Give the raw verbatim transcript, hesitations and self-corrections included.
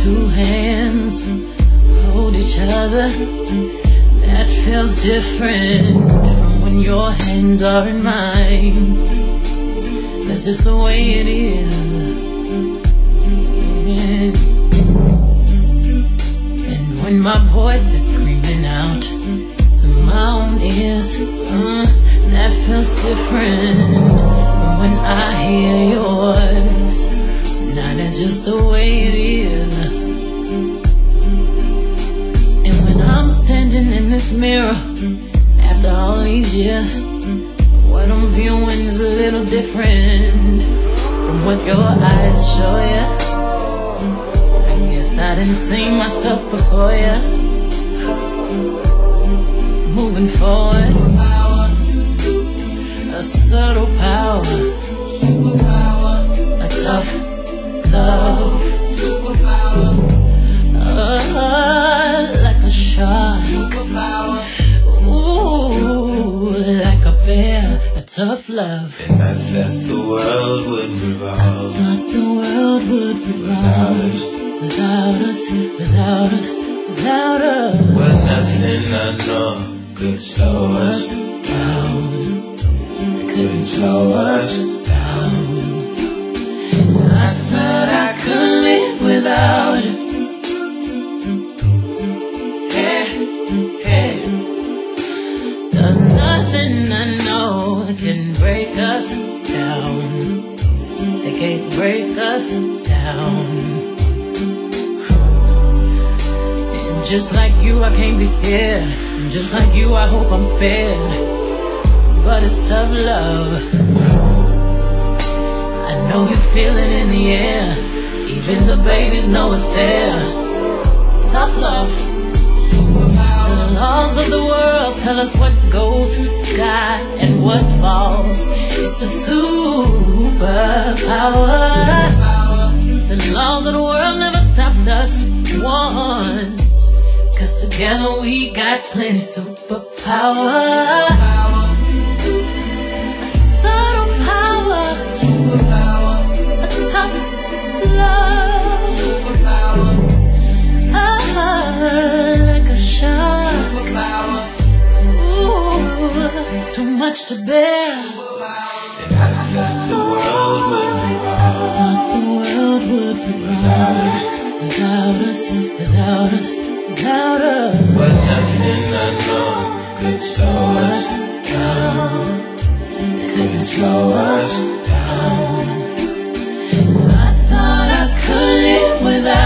two hands hold each other, that feels different from when your hands are in mine. That's just the way it is. Yeah. And when my voice is screaming out to my own ears, uh, that feels different from when I hear yours. Now that's just the way it is. And when I'm standing in this mirror after all these years, what I'm viewing is a little different from what your eyes show ya. I guess I didn't see myself before ya. Moving forward, a subtle power, a tough love, uh, like a shark, ooh, like a bear, a tough love. And I thought the world would revolve. I thought the world would revolve without us, without us, without us. Well, nothing I know could slow us down. It couldn't slow us down. I thought I could live without you. Hey, hey. There's nothing I know can break us down. They can't break us down. And just like you, I can't be scared. And just like you, I hope I'm spared. But it's tough love. I know you feel it in the air. Even the babies know it's there. Tough love. The laws of the world tell us what goes through the sky and what falls. It's a superpower. The laws of the world never stopped us once. Cause together we got plenty superpower. A subtle power. A tough love. Ah, like a shark. Ooh, too much to bear. And I thought the world would revolve. I thought the world would revolve without us, without us, without us. But nothing I know could slow us down. It couldn't slow us down. I thought I could live without